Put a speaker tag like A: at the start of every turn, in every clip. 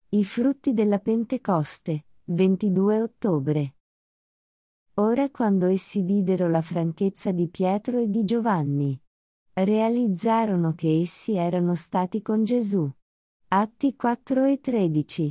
A: I frutti della Pentecoste, 22 ottobre. Ora quando essi videro la franchezza di Pietro e di Giovanni, realizzarono che essi erano stati con Gesù. Atti 4 e 13.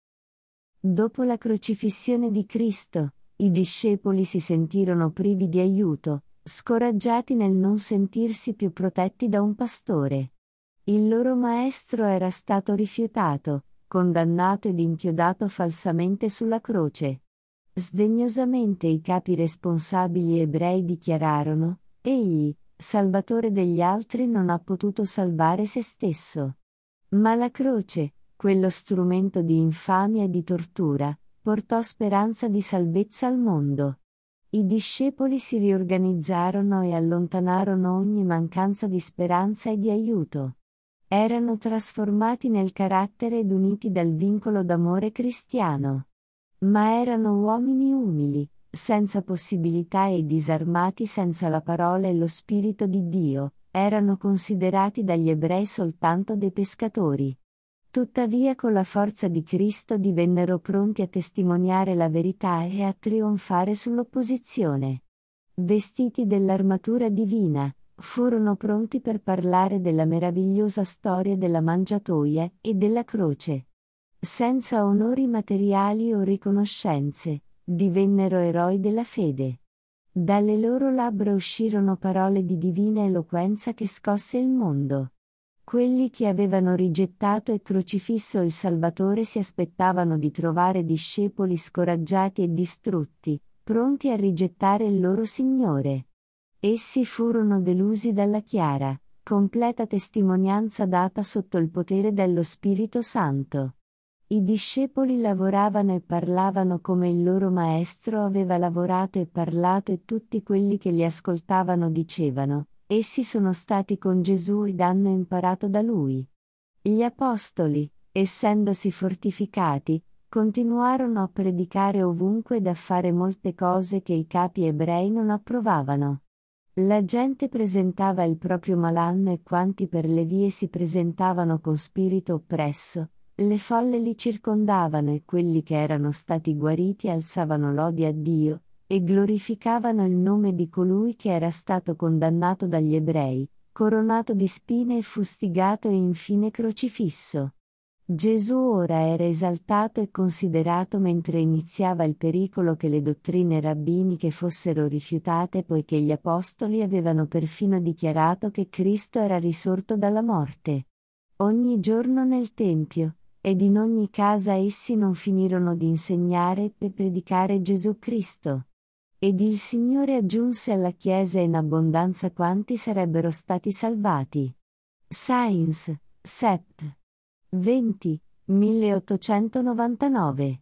A: Dopo la crocifissione di Cristo, i discepoli si sentirono privi di aiuto, scoraggiati nel non sentirsi più protetti da un pastore. Il loro maestro era stato rifiutato, condannato ed inchiodato falsamente sulla croce. Sdegnosamente i capi responsabili ebrei dichiararono: egli, salvatore degli altri, non ha potuto salvare se stesso. Ma la croce, quello strumento di infamia e di tortura, portò speranza di salvezza al mondo. I discepoli si riorganizzarono e allontanarono ogni mancanza di speranza e di aiuto. Erano trasformati nel carattere ed uniti dal vincolo d'amore cristiano. Ma erano uomini umili, senza possibilità e disarmati senza la parola e lo Spirito di Dio, erano considerati dagli ebrei soltanto dei pescatori. Tuttavia con la forza di Cristo divennero pronti a testimoniare la verità e a trionfare sull'opposizione. Vestiti dell'armatura divina, furono pronti per parlare della meravigliosa storia della mangiatoia e della croce. Senza onori materiali o riconoscenze, divennero eroi della fede. Dalle loro labbra uscirono parole di divina eloquenza che scosse il mondo. Quelli che avevano rigettato e crocifisso il Salvatore si aspettavano di trovare discepoli scoraggiati e distrutti, pronti a rigettare il loro Signore. Essi furono delusi dalla chiara, completa testimonianza data sotto il potere dello Spirito Santo. I discepoli lavoravano e parlavano come il loro maestro aveva lavorato e parlato, e tutti quelli che li ascoltavano dicevano: essi sono stati con Gesù ed hanno imparato da lui. Gli apostoli, essendosi fortificati, continuarono a predicare ovunque ed a fare molte cose che i capi ebrei non approvavano. La gente presentava il proprio malanno e quanti per le vie si presentavano con spirito oppresso, le folle li circondavano e quelli che erano stati guariti alzavano lodi a Dio, e glorificavano il nome di colui che era stato condannato dagli ebrei, coronato di spine e fustigato e infine crocifisso. Gesù ora era esaltato e considerato mentre iniziava il pericolo che le dottrine rabbiniche fossero rifiutate, poiché gli apostoli avevano perfino dichiarato che Cristo era risorto dalla morte. Ogni giorno nel Tempio, ed in ogni casa essi non finirono di insegnare e predicare Gesù Cristo. Ed il Signore aggiunse alla Chiesa in abbondanza quanti sarebbero stati salvati. Sainz, Sept. 20, 1899